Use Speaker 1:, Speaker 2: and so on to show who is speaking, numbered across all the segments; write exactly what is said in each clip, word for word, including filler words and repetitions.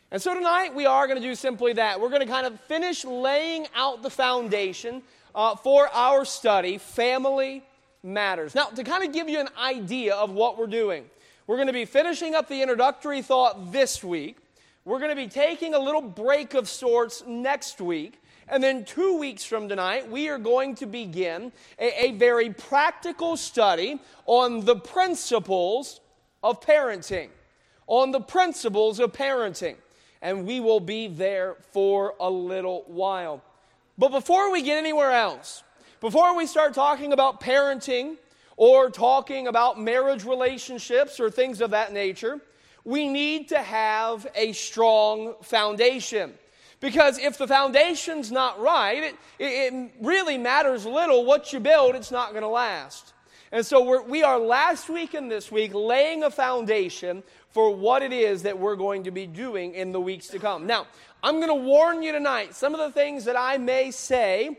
Speaker 1: And so tonight we are going to do simply that. We're going to kind of finish laying out the foundation uh, for our study, Family Matters. Now, to kind of give you an idea of what we're doing, we're going to be finishing up the introductory thought this week. We're going to be taking a little break of sorts next week. And then two weeks from tonight, we are going to begin a, a very practical study on the principles of parenting. On the principles of parenting. And we will be there for a little while. But before we get anywhere else, before we start talking about parenting or talking about marriage relationships or things of that nature, we need to have a strong foundation. Because if the foundation's not right, it, it really matters little what you build, it's not going to last. And so we're, we are last week and this week laying a foundation for what it is that we're going to be doing in the weeks to come. Now, I'm going to warn you tonight, some of the things that I may say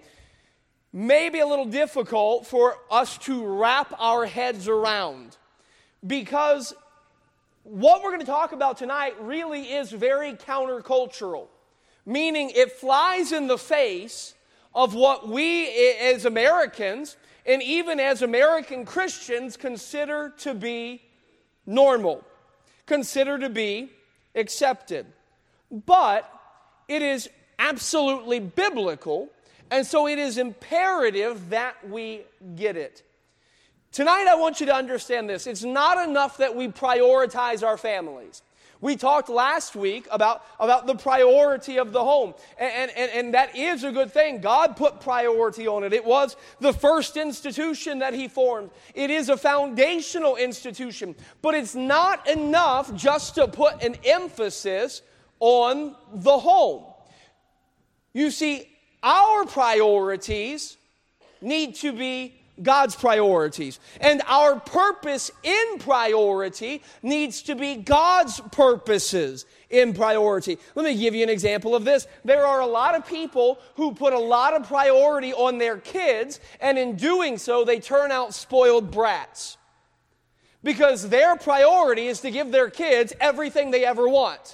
Speaker 1: may be a little difficult for us to wrap our heads around. Because what we're going to talk about tonight really is very countercultural. Meaning it flies in the face of what we as Americans and even as American Christians consider to be normal, consider to be accepted. But it is absolutely biblical, and so it is imperative that we get it. Tonight I want you to understand this. It's not enough that we prioritize our families. We talked last week about, about the priority of the home, and, and, and that is a good thing. God put priority on it. It was the first institution that He formed. It is a foundational institution, but it's not enough just to put an emphasis on the home. You see, our priorities need to be God's priorities. And our purpose in priority needs to be God's purposes in priority. Let me give you an example of this. There are a lot of people who put a lot of priority on their kids, and in doing so, they turn out spoiled brats. Because their priority is to give their kids everything they ever want.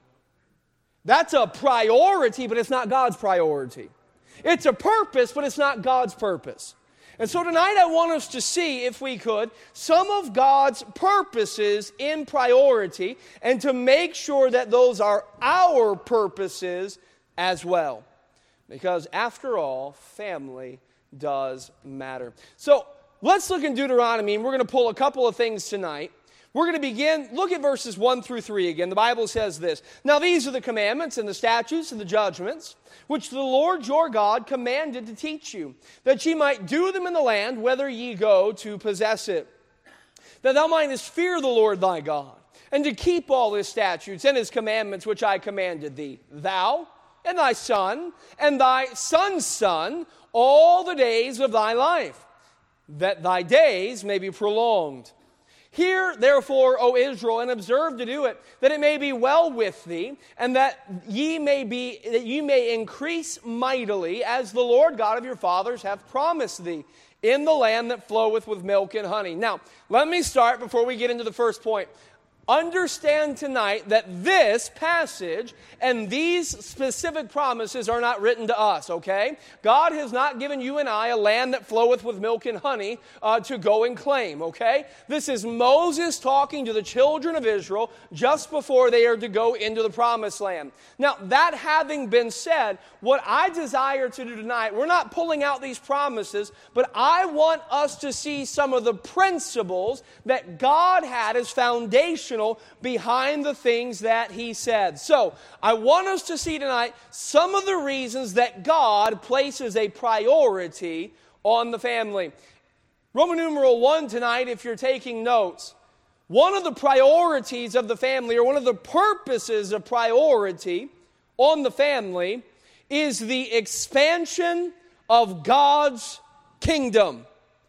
Speaker 1: That's a priority, but it's not God's priority. It's a purpose, but it's not God's purpose. And so tonight I want us to see, if we could, some of God's purposes in priority and to make sure that those are our purposes as well. Because after all, family does matter. So let's look in Deuteronomy, and we're going to pull a couple of things tonight. We're going to begin, look at verses one through three again. The Bible says this: "Now these are the commandments and the statutes and the judgments, which the Lord your God commanded to teach you, that ye might do them in the land, whither ye go to possess it. That thou mightest fear the Lord thy God, and to keep all his statutes and his commandments which I commanded thee, thou and thy son and thy son's son, all the days of thy life, that thy days may be prolonged. Hear, therefore, O Israel, and observe to do it, that it may be well with thee, and that ye may be that ye may increase mightily, as the Lord God of your fathers hath promised thee, in the land that floweth with milk and honey." Now, let me start before we get into the first point. Understand tonight that this passage and these specific promises are not written to us, okay? God has not given you and I a land that floweth with milk and honey uh, to go and claim, okay? This is Moses talking to the children of Israel just before they are to go into the promised land. Now, that having been said, what I desire to do tonight, we're not pulling out these promises, but I want us to see some of the principles that God had as foundational behind the things that He said. So, I want us to see tonight some of the reasons that God places a priority on the family. Roman numeral one tonight, if you're taking notes, one of the priorities of the family, or one of the purposes of priority on the family, is the expansion of God's kingdom.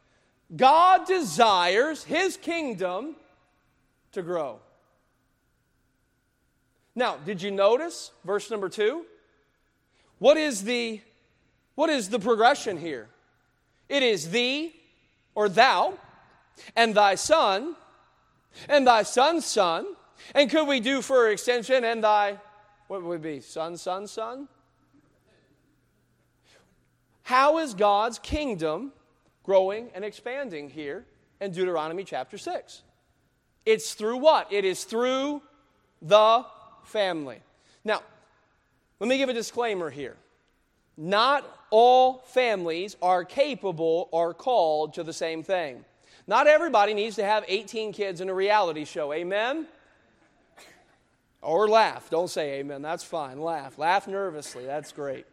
Speaker 1: God desires His kingdom to grow. Now, did you notice verse number two? What is the what is the progression here? It is thee, or thou, and thy son, and thy son's son, and could we do for extension, and thy What would it be? Son, son, son? How is God's kingdom growing and expanding here in Deuteronomy chapter six? It's through what? It is through the family. Now, let me give a disclaimer here. Not all families are capable or called to the same thing. Not everybody needs to have eighteen kids in a reality show. Amen? Or laugh. Don't say amen. That's fine. Laugh. Laugh nervously. That's great.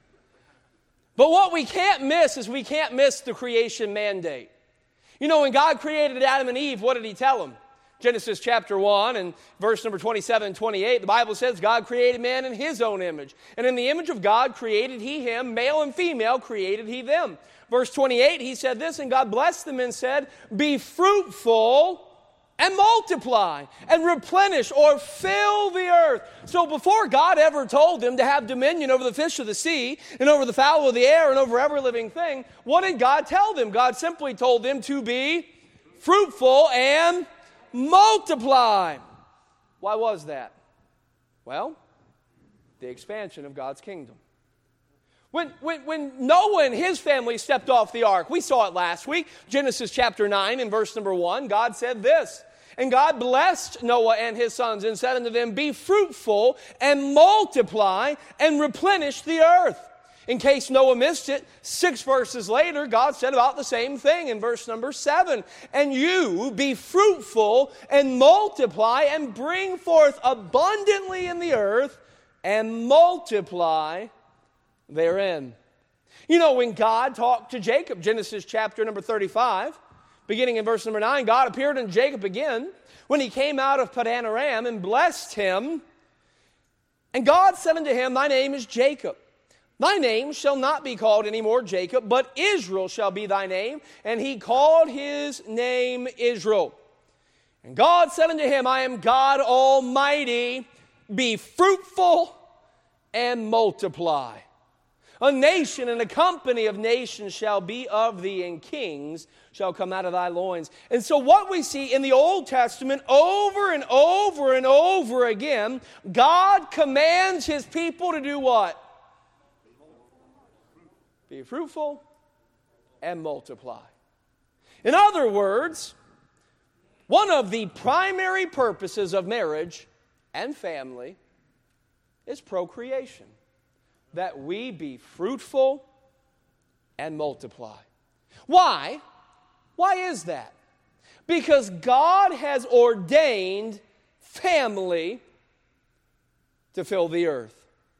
Speaker 1: But what we can't miss is we can't miss the creation mandate. You know, when God created Adam and Eve, what did He tell them? Genesis chapter one and verse number twenty-seven and twenty-eight, the Bible says God created man in His own image. And in the image of God created He him, male and female created He them. Verse twenty-eight, He said this, and God blessed them and said, be fruitful and multiply and replenish or fill the earth. So before God ever told them to have dominion over the fish of the sea and over the fowl of the air and over every living thing, what did God tell them? God simply told them to be fruitful and multiply. Why was that? Well, the expansion of God's kingdom. When, when, when Noah and his family stepped off the ark, we saw it last week, Genesis chapter nine and verse number one, God said this, and God blessed Noah and his sons and said unto them, be fruitful and multiply and replenish the earth. In case Noah missed it, six verses later, God said about the same thing in verse number seven. And you be fruitful and multiply and bring forth abundantly in the earth and multiply therein. You know, when God talked to Jacob, Genesis chapter number thirty-five, beginning in verse number nine, God appeared unto Jacob again when he came out of Padan Aram and blessed him. And God said unto him, thy name is Jacob. Thy name shall not be called any more Jacob, but Israel shall be thy name. And he called his name Israel. And God said unto him, I am God Almighty. Be fruitful and multiply. A nation and a company of nations shall be of thee, and kings shall come out of thy loins. And so what we see in the Old Testament over and over and over again, God commands His people to do what? Be fruitful and multiply. In other words, one of the primary purposes of marriage and family is procreation. That we be fruitful and multiply. Why? Why is that? Because God has ordained family to fill the earth.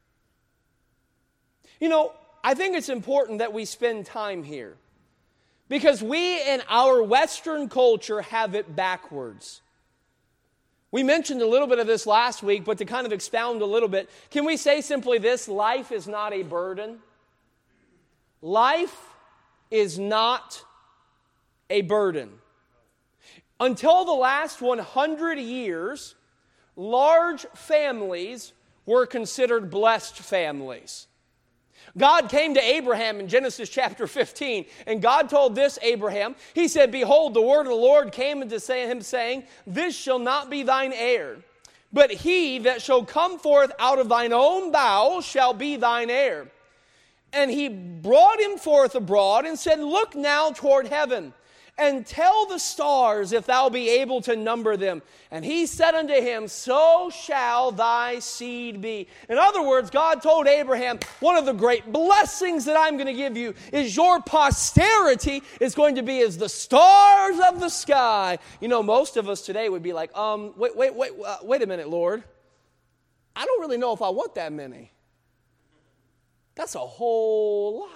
Speaker 1: You know, I think it's important that we spend time here because we in our Western culture have it backwards. We mentioned a little bit of this last week, but to kind of expound a little bit, can we say simply this? Life is not a burden. Life is not a burden. Until the last one hundred years, large families were considered blessed families. God came to Abraham in Genesis chapter fifteen, and God told this Abraham, He said, behold, the word of the Lord came unto him, saying, this shall not be thine heir, but he that shall come forth out of thine own bowels shall be thine heir. And he brought him forth abroad and said, look now toward heaven, and tell the stars if thou be able to number them. And he said unto him, so shall thy seed be. In other words, God told Abraham, one of the great blessings that I'm going to give you is your posterity is going to be as the stars of the sky. You know, most of us today would be like, um, wait, wait, wait, uh, wait a minute, Lord. I don't really know if I want that many. That's a whole lot.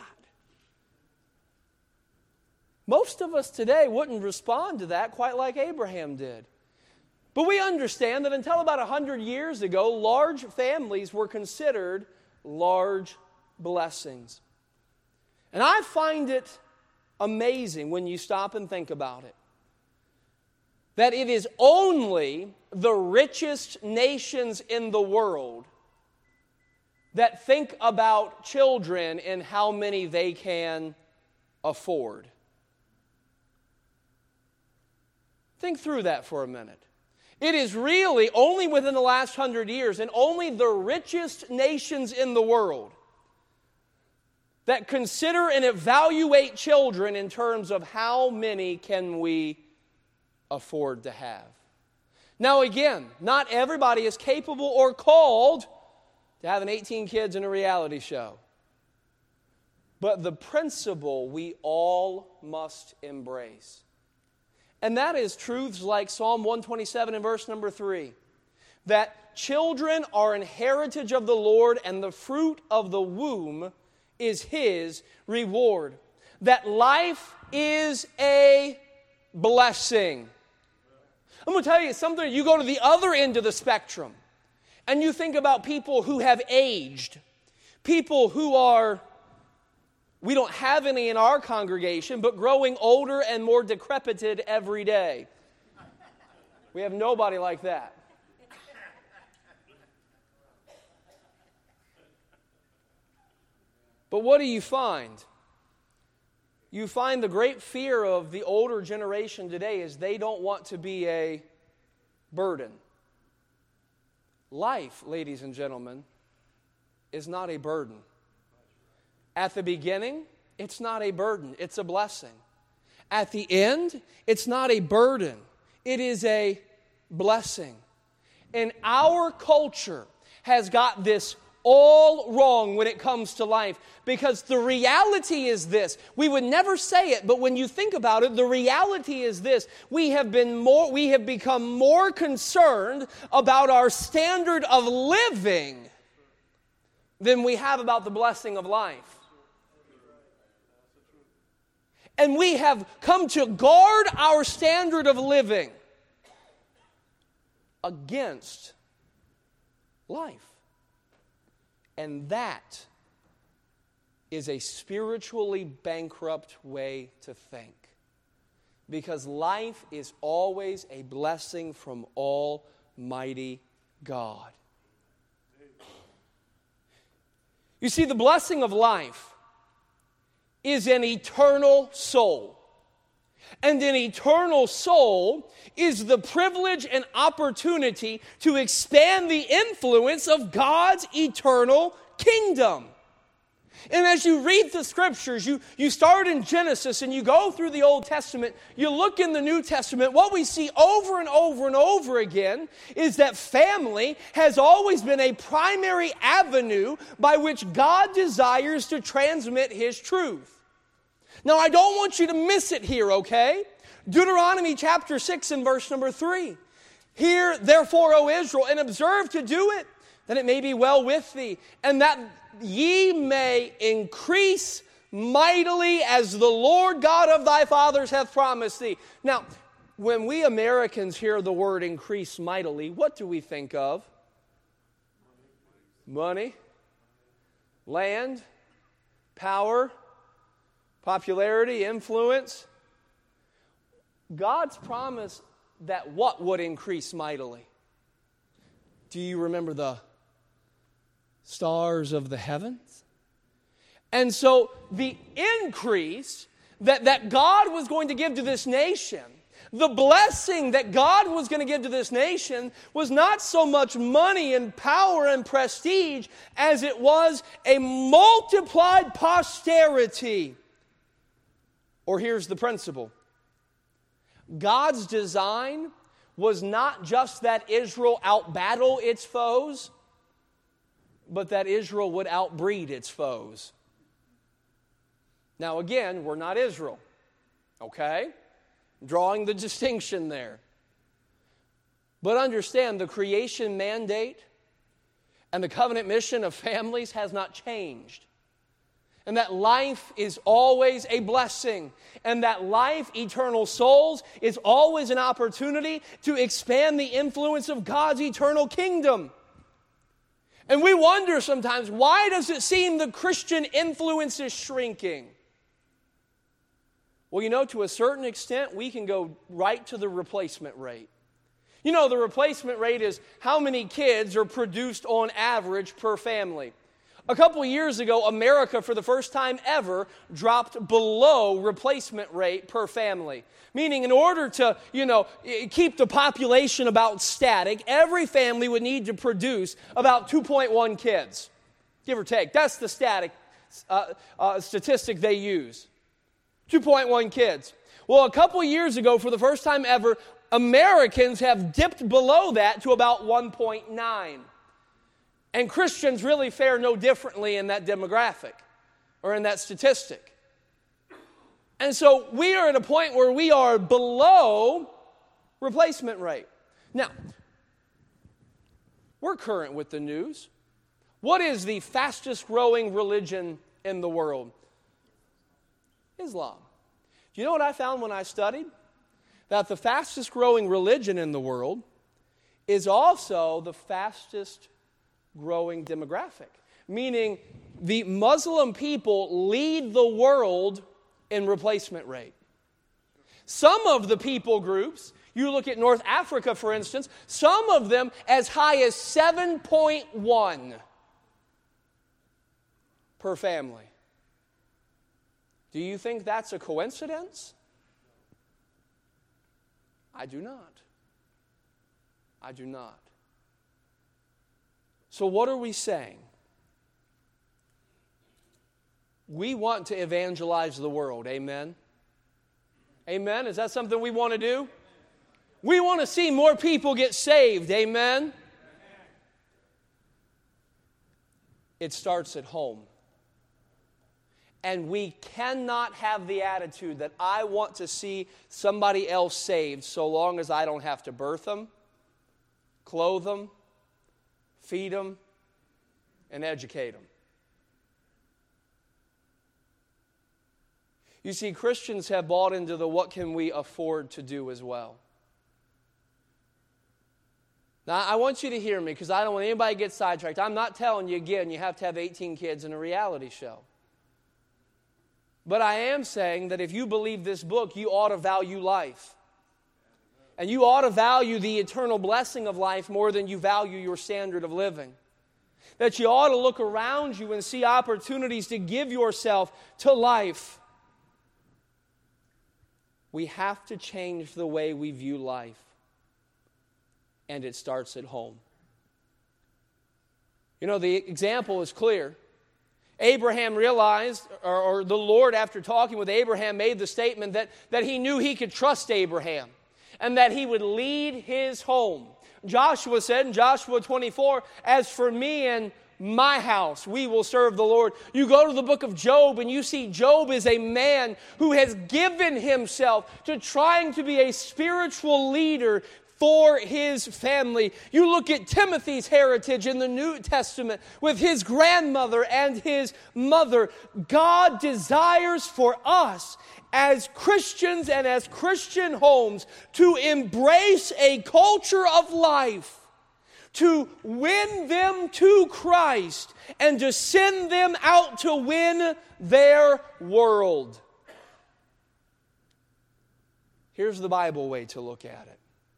Speaker 1: Most of us today wouldn't respond to that quite like Abraham did. But we understand that until about one hundred years ago, large families were considered large blessings. And I find it amazing when you stop and think about it, that it is only the richest nations in the world that think about children and how many they can afford. Think through that for a minute. It is really only within the last hundred years and only the richest nations in the world that consider and evaluate children in terms of how many can we afford to have. Now again, not everybody is capable or called to having eighteen kids in a reality show. But the principle we all must embrace. And that is truths like Psalm one twenty-seven and verse number three. That children are an heritage of the Lord, and the fruit of the womb is His reward. That life is a blessing. I'm going to tell you something. You go to the other end of the spectrum, and you think about people who have aged. People who are, we don't have any in our congregation, but growing older and more decrepited every day. We have nobody like that. But what do you find? You find the great fear of the older generation today is they don't want to be a burden. Life, ladies and gentlemen, is not a burden. At the beginning, it's not a burden, it's a blessing. At the end, it's not a burden, it is a blessing. And our culture has got this all wrong when it comes to life, because the reality is this. We would never say it, but when you think about it, the reality is this. We have been more we have become more concerned about our standard of living than we have about the blessing of life. And we have come to guard our standard of living against life. And that is a spiritually bankrupt way to think. Because life is always a blessing from Almighty God. You see, the blessing of life is an eternal soul. And an eternal soul is the privilege and opportunity to expand the influence of God's eternal kingdom. And as you read the Scriptures, you, you start in Genesis and you go through the Old Testament, you look in the New Testament, what we see over and over and over again is that family has always been a primary avenue by which God desires to transmit His truth. Now, I don't want you to miss it here, okay? Deuteronomy chapter six and verse number three. Hear, therefore, O Israel, and observe to do it, that it may be well with thee, and that ye may increase mightily as the Lord God of thy fathers hath promised thee. Now, when we Americans hear the word increase mightily, what do we think of? Money, land, power, popularity, influence. God's promise that what would increase mightily? Do you remember the stars of the heavens? And so the increase that, that God was going to give to this nation, the blessing that God was going to give to this nation was not so much money and power and prestige as it was a multiplied posterity. Or here's the principle. God's design was not just that Israel outbattle its foes, but that Israel would outbreed its foes. Now again, we're not Israel, okay? Drawing the distinction there. But understand, the creation mandate and the covenant mission of families has not changed. And that life is always a blessing. And that life, eternal souls, is always an opportunity to expand the influence of God's eternal kingdom. And we wonder sometimes, why does it seem the Christian influence is shrinking? Well, you know, to a certain extent, we can go right to the replacement rate. You know, the replacement rate is how many kids are produced on average per family. A couple years ago, America, for the first time ever, dropped below replacement rate per family. Meaning, in order to, you know, keep the population about static, every family would need to produce about two point one kids, give or take. That's the static uh, uh, statistic they use. two point one kids. Well, a couple years ago, for the first time ever, Americans have dipped below that to about one point nine. And Christians really fare no differently in that demographic or in that statistic. And so we are at a point where we are below replacement rate. Now, we're current with the news. What is the fastest growing religion in the world? Islam. Do you know what I found when I studied? That the fastest growing religion in the world is also the fastest growing demographic, meaning the Muslim people lead the world in replacement rate. Some of the people groups, you look at North Africa, for instance, some of them as high as seven point one per family. Do you think that's a coincidence? I do not. I do not. So what are we saying? We want to evangelize the world. Amen? Amen? Is that something we want to do? We want to see more people get saved. Amen? It starts at home. And we cannot have the attitude that I want to see somebody else saved so long as I don't have to birth them, clothe them, feed them, and educate them. You see, Christians have bought into the what can we afford to do as well. Now, I want you to hear me because I don't want anybody to get sidetracked. I'm not telling you, again, you have to have eighteen kids in a reality show. But I am saying that if you believe this book, you ought to value life. And you ought to value the eternal blessing of life more than you value your standard of living. That you ought to look around you and see opportunities to give yourself to life. We have to change the way we view life. And it starts at home. You know, the example is clear. Abraham realized, or, or the Lord, after talking with Abraham, made the statement that, that he knew he could trust Abraham and that he would lead his home. Joshua said in Joshua twenty-four, as for me and my house, we will serve the Lord. You go to the book of Job and you see Job is a man who has given himself to trying to be a spiritual leader for his family. You look at Timothy's heritage in the New Testament with his grandmother and his mother. God desires for us as Christians and as Christian homes to embrace a culture of life, to win them to Christ, and to send them out to win their world. Here's the Bible way to look at it.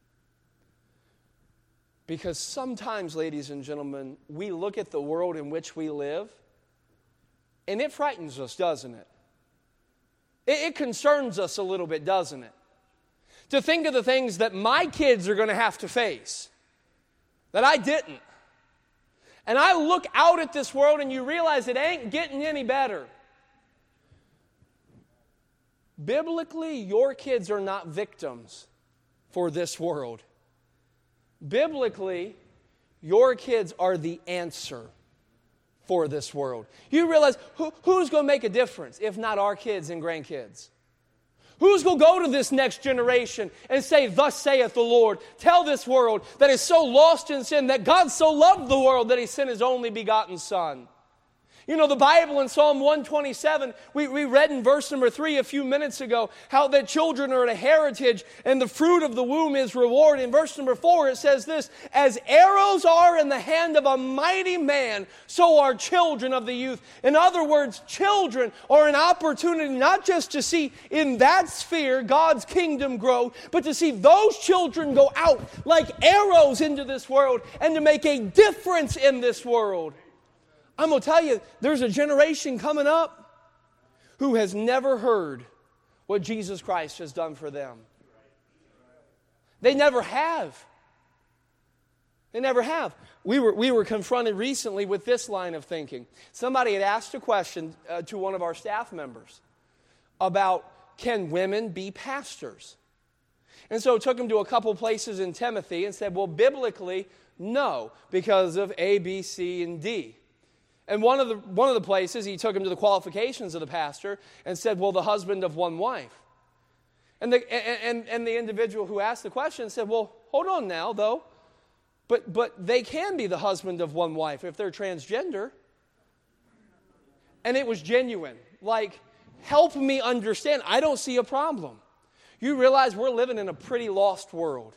Speaker 1: Because sometimes, ladies and gentlemen, we look at the world in which we live, and it frightens us, doesn't it? It, it concerns us a little bit, doesn't it? To think of the things that my kids are going to have to face, that I didn't. And I look out at this world and you realize it ain't getting any better. Biblically, your kids are not victims for this world. Biblically, your kids are the answer for this world. You realize who, who's going to make a difference if not our kids and grandkids? Who's going to go to this next generation and say, thus saith the Lord? Tell this world that is so lost in sin that God so loved the world that He sent His only begotten Son. You know, the Bible in Psalm one twenty-seven, we, we read in verse number three a few minutes ago, how that children are a heritage and the fruit of the womb is reward. In verse number four, it says this, as arrows are in the hand of a mighty man, so are children of the youth. In other words, children are an opportunity not just to see in that sphere God's kingdom grow, but to see those children go out like arrows into this world and to make a difference in this world. I'm going to tell you, there's a generation coming up who has never heard what Jesus Christ has done for them. They never have. They never have. We were, we were confronted recently with this line of thinking. Somebody had asked a question uh, to one of our staff members about, can women be pastors? And so took him to a couple places in Timothy and said, well, biblically, no, because of A, B, C, and D. And one of the one of the places, he took him to the qualifications of the pastor and said, well, the husband of one wife. And the, and, and the individual who asked the question said, well, hold on now, though. But, but they can be the husband of one wife if they're transgender. And it was genuine. Like, help me understand. I don't see a problem. You realize we're living in a pretty lost world.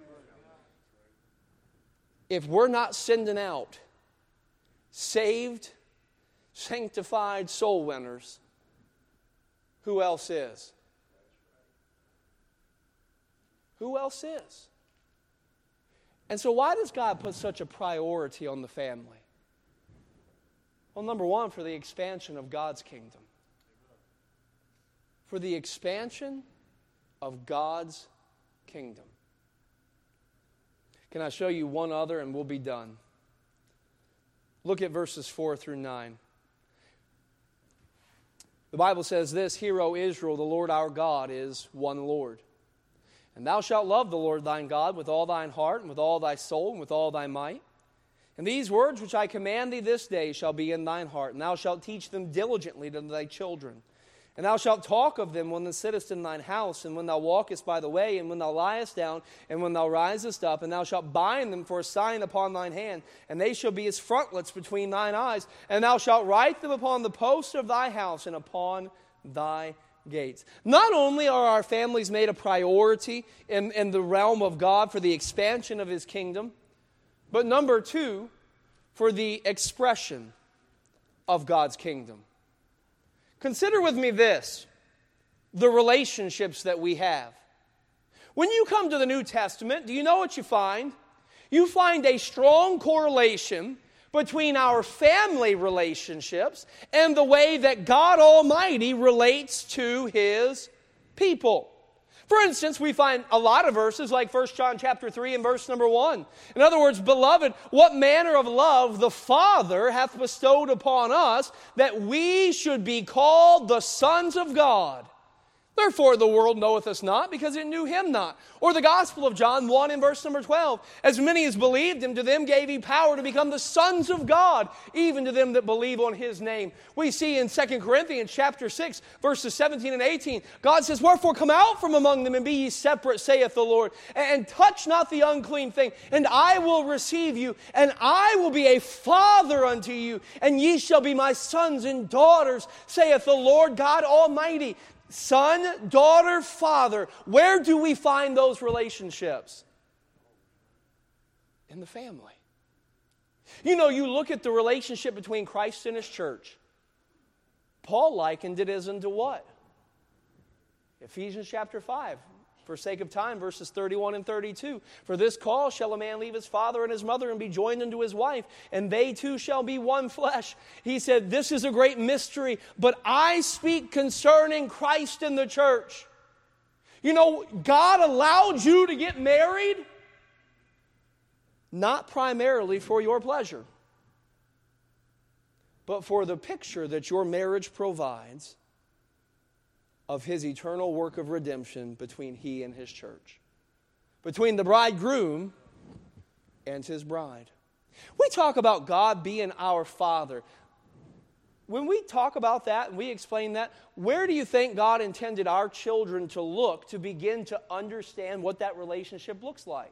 Speaker 1: If we're not sending out saved, sanctified soul winners, who else is? Who else is? And so why does God put such a priority on the family? Well, number one, for the expansion of God's kingdom. For the expansion of God's kingdom. Can I show you one other and we'll be done? Look at verses four through nine. The Bible says this, Hear, O Israel, the Lord our God is one Lord. And thou shalt love the Lord thine God with all thine heart, and with all thy soul, and with all thy might. And these words which I command thee this day shall be in thine heart, and thou shalt teach them diligently to thy children. And thou shalt talk of them when thou sittest in thine house, and when thou walkest by the way, and when thou liest down, and when thou risest up, and thou shalt bind them for a sign upon thine hand, and they shall be as frontlets between thine eyes, and thou shalt write them upon the posts of thy house and upon thy gates. Not only are our families made a priority in, in the realm of God for the expansion of His kingdom, but number two, for the expression of God's kingdom. Consider with me this, the relationships that we have. When you come to the New Testament, do you know what you find? You find a strong correlation between our family relationships and the way that God Almighty relates to His people. For instance, we find a lot of verses like First John chapter three and verse number one. In other words, beloved, what manner of love the Father hath bestowed upon us, that we should be called the sons of God. Therefore the world knoweth us not, because it knew Him not. Or the Gospel of John one and verse number twelve. As many as believed Him, to them gave He power to become the sons of God, even to them that believe on His name. We see in Second Corinthians chapter six, verses seventeen and eighteen, God says, Wherefore come out from among them, and be ye separate, saith the Lord, and touch not the unclean thing, and I will receive you, and I will be a father unto you, and ye shall be my sons and daughters, saith the Lord God Almighty. Son, daughter, father. Where do we find those relationships? In the family. You know, you look at the relationship between Christ and His church. Paul likened it as unto what? Ephesians chapter five. For sake of time, verses thirty-one and thirty-two. For this cause shall a man leave his father and his mother and be joined unto his wife, and they two shall be one flesh. He said, this is a great mystery, but I speak concerning Christ and the church. You know, God allowed you to get married, not primarily for your pleasure, but for the picture that your marriage provides of His eternal work of redemption between He and His church. Between the bridegroom and His bride. We talk about God being our Father. When we talk about that and we explain that, where do you think God intended our children to look to begin to understand what that relationship looks like?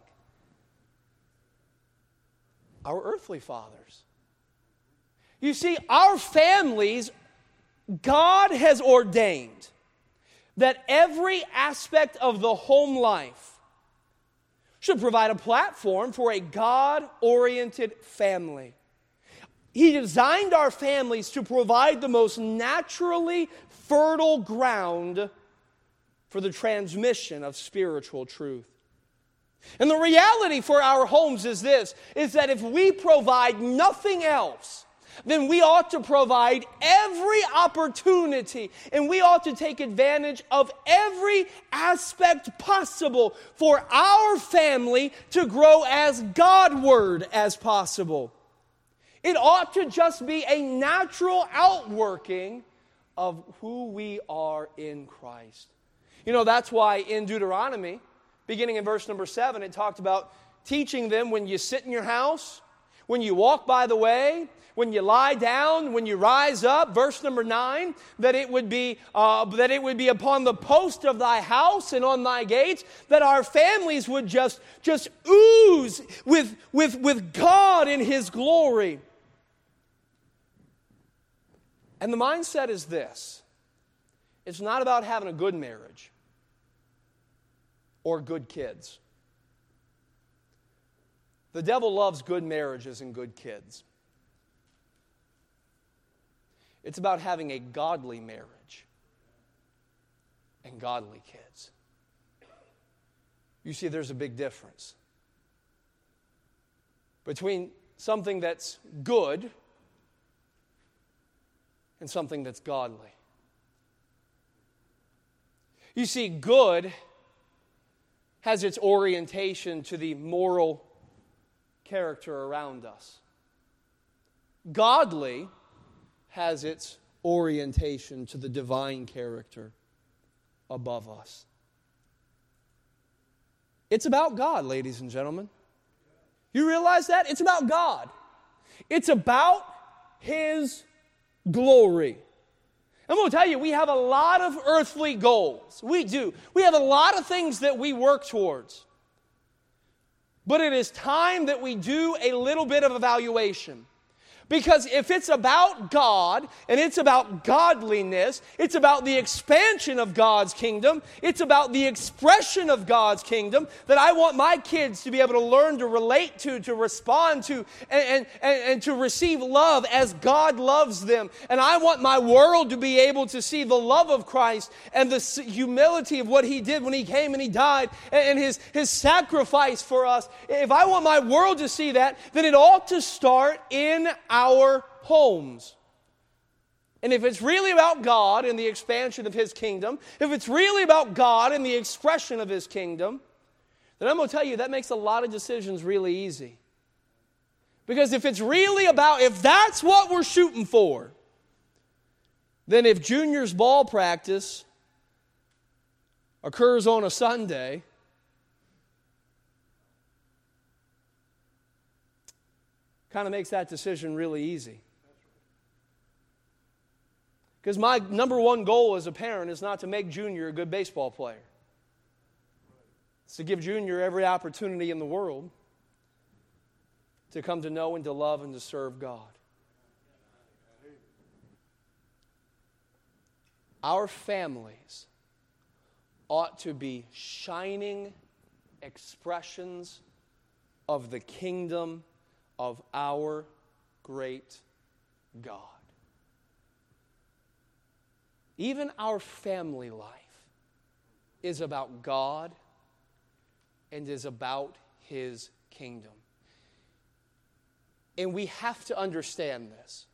Speaker 1: Our earthly fathers. You see, our families, God has ordained that every aspect of the home life should provide a platform for a God-oriented family. He designed our families to provide the most naturally fertile ground for the transmission of spiritual truth. And the reality for our homes is this, is that if we provide nothing else then we ought to provide every opportunity and we ought to take advantage of every aspect possible for our family to grow as Godward as possible. It ought to just be a natural outworking of who we are in Christ. You know, that's why in Deuteronomy, beginning in verse number seven, it talked about teaching them when you sit in your house, when you walk by the way, when you lie down, when you rise up. Verse number nine, that it would be uh, that it would be upon the post of thy house and on thy gates, that our families would just just ooze with with with God in His glory. And the mindset is this: it's not about having a good marriage or good kids. The devil loves good marriages and good kids. It's about having a godly marriage and godly kids. You see, there's a big difference between something that's good and something that's godly. You see, good has its orientation to the moral character around us. Godly has its orientation to the divine character above us. It's about God, ladies and gentlemen. You realize that? It's about God. It's about His glory. I'm going to tell you, we have a lot of earthly goals. We do. We have a lot of things that we work towards. But it is time that we do a little bit of evaluation. Because if it's about God, and it's about godliness, it's about the expansion of God's kingdom, it's about the expression of God's kingdom, that I want my kids to be able to learn to relate to, to respond to, and, and, and to receive love as God loves them. And I want my world to be able to see the love of Christ and the humility of what He did when He came and He died, and His, His sacrifice for us. If I want my world to see that, then it ought to start in our our homes. And if it's really about God and the expansion of His kingdom, if it's really about God and the expression of His kingdom, then I'm going to tell you that makes a lot of decisions really easy. Because if it's really about, if that's what we're shooting for, then if junior's ball practice occurs on a Sunday, kind of makes that decision really easy. Because my number one goal as a parent is not to make Junior a good baseball player. It's to give Junior every opportunity in the world to come to know and to love and to serve God. Our families ought to be shining expressions of the kingdom of our great God. Even our family life is about God and is about His kingdom. And we have to understand this.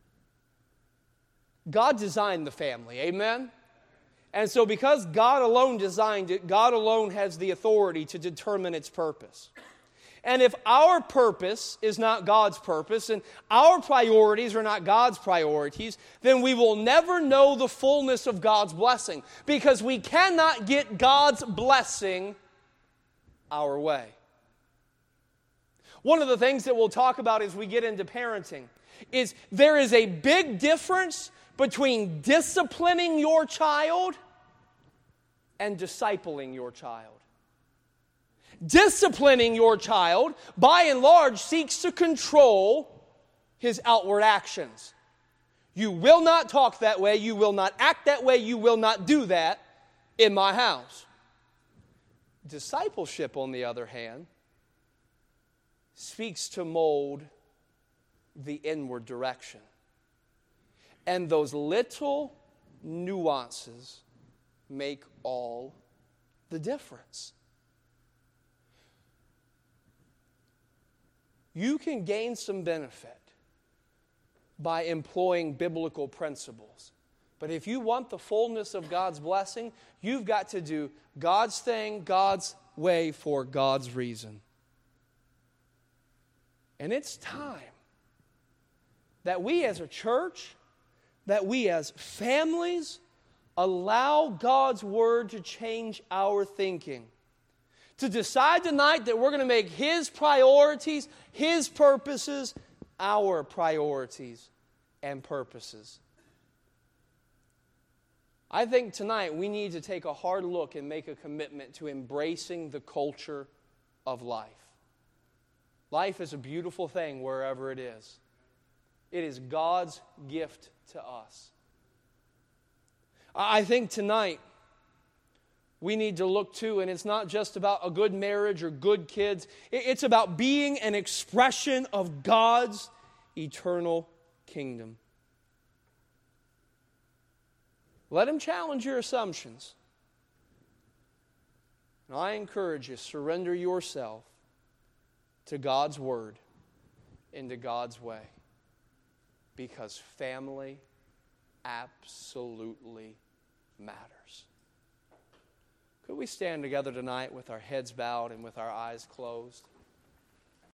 Speaker 1: God designed the family, amen? And so because God alone designed it, God alone has the authority to determine its purpose. And if our purpose is not God's purpose, and our priorities are not God's priorities, then we will never know the fullness of God's blessing, because we cannot get God's blessing our way. One of the things that we'll talk about as we get into parenting is there is a big difference between disciplining your child and discipling your child. Disciplining your child, by and large, seeks to control his outward actions. You will not talk that way, you will not act that way, you will not do that in my house. Discipleship, on the other hand, speaks to mold the inward direction. And those little nuances make all the difference. You can gain some benefit by employing biblical principles. But if you want the fullness of God's blessing, you've got to do God's thing, God's way, for God's reason. And it's time that we as a church, that we as families, allow God's Word to change our thinking. To decide tonight that we're going to make His priorities, His purposes, our priorities and purposes. I think tonight we need to take a hard look and make a commitment to embracing the culture of life. Life is a beautiful thing wherever it is. It is God's gift to us. I think tonight we need to look to, and it's not just about a good marriage or good kids. It's about being an expression of God's eternal kingdom. Let Him challenge your assumptions. And I encourage you, surrender yourself to God's Word and to God's way. Because family absolutely matters. Could we stand together tonight with our heads bowed and with our eyes closed?